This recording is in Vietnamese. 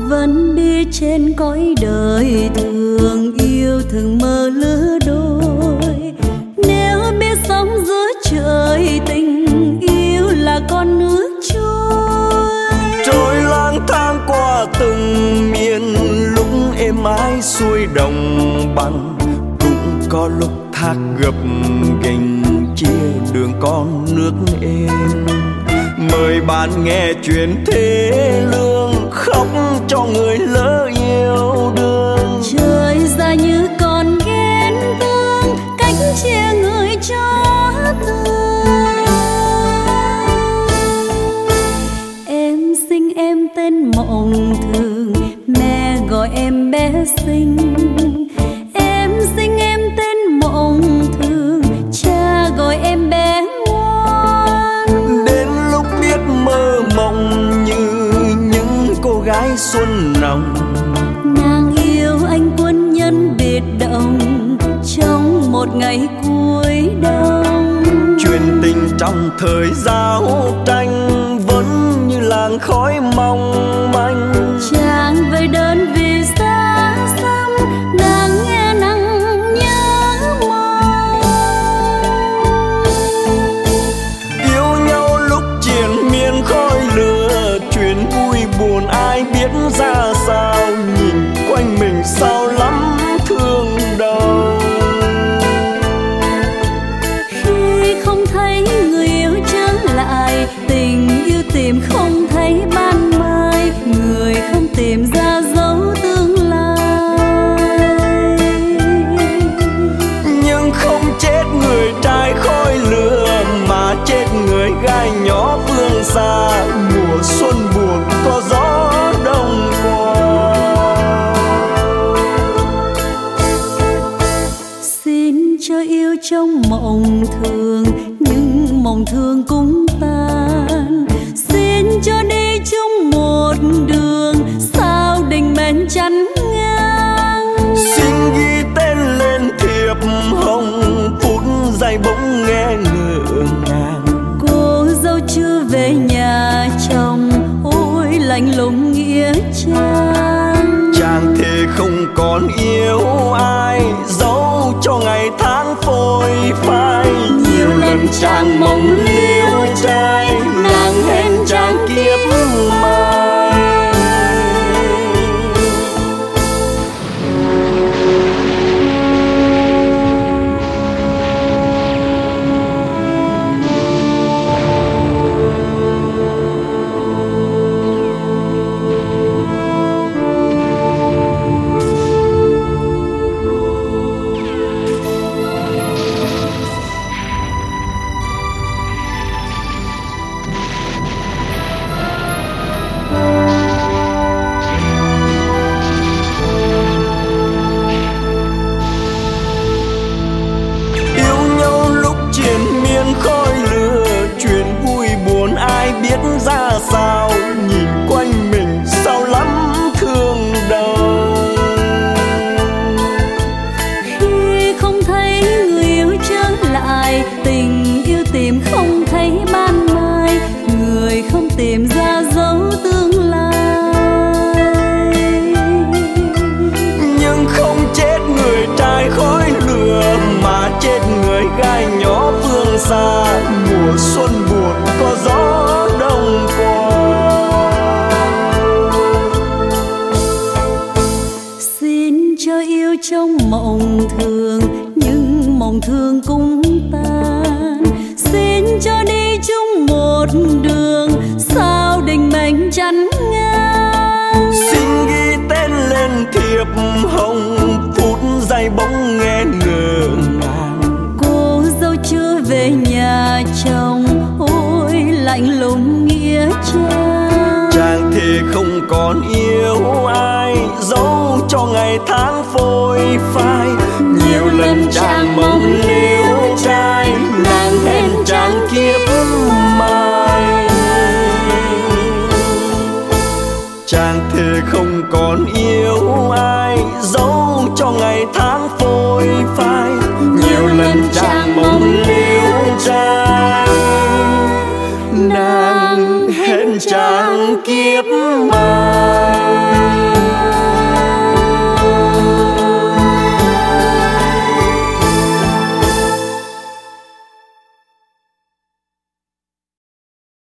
vẫn biết trên cõi đời thường yêu thường mơ lứa đôi. Nếu biết sống giữa trời tình yêu là con nước trôi lang thang qua từng miền, lúc êm ái xuôi đồng bằng, cũng có lúc thác gập ghềnh chia đường con nước êm. Mời bạn nghe chuyện thế lương, khóc cho người lỡ yêu đương. Trời ra như con ghen tương, cách chia người cho thương. Em sinh em tên Mộng Thường, mẹ gọi em bé xinh. Em sinh em tên Mộng Thường, cha gọi em bé ngoan. Đến lúc biết mơ mộng như những cô gái xuân nồng, nàng yêu anh quân nhân biệt động trong một ngày cuối đông. chuyện tình trong thời giao tranh vẫn như làn khói mong manh. Chàng về đơn vì xa xăm, nàng nghe nắng nhớ mong. Yêu nhau lúc triền miên khói lửa, chuyện vui buồn ai biết ra sao. Nhìn quanh mình sao lắm thương đau. Khi không thấy người yêu trở lại, tình yêu tìm không thấy ban mai, người không tìm ra dấu tương lai. Nhưng không chết người trai khói lửa, mà chết người gai nhỏ phương xa. Mùa xuân buồn có gió đông qua. Xin cho yêu trong mộng thường, nhưng mộng thường cũng tan. Xin cho đi chung một đường, sao đình mến chắn ngang. Xin ghi tên lên thiệp hồng, phút giây bỗng nghe ngỡ ngàng. Cô dâu chưa về nhà chồng, ôi lạnh lùng nghĩa trang. Chàng thề không còn yêu ai, dẫu cho ngày tháng phôi phai. Nhiều lần chàng mong liêu trai, nàng hẹn chàng kiếp mai. Khói lửa, chuyện vui buồn ai biết ra sao. Nhìn quanh mình sao lắm thương đau. Khi không thấy người yêu trở lại, tình yêu tìm không thấy ban mai, người không tìm ra dấu tương lai. Nhưng không chết người trai khói lửa, mà chết người gai nhỏ phương xa. Mùa xuân buồn có gió đông qua. Xin cho yêu trong mộng thường, nhưng mộng thường cũng tan. Xin cho đi chung một đường, sao đình mệnh chắn ngang. Xin ghi tên lên thiệp hồng, phút giây bỗng nghe ngỡ ngàng. Cô dâu chưa về nhà chồng, ôi lạnh lùng nghĩa trang. Chàng thề không còn yêu ai, dẫu cho ngày tháng phôi phai. Nhiều lần chàng mong liêu trai, nàng hẹn chàng kiếp mai. Chàng thề không còn yêu ai, dẫu cho ngày tháng phôi phai. Nhiều lần chàng mong liêu trai, nàng hẹn chàng kiếp mai.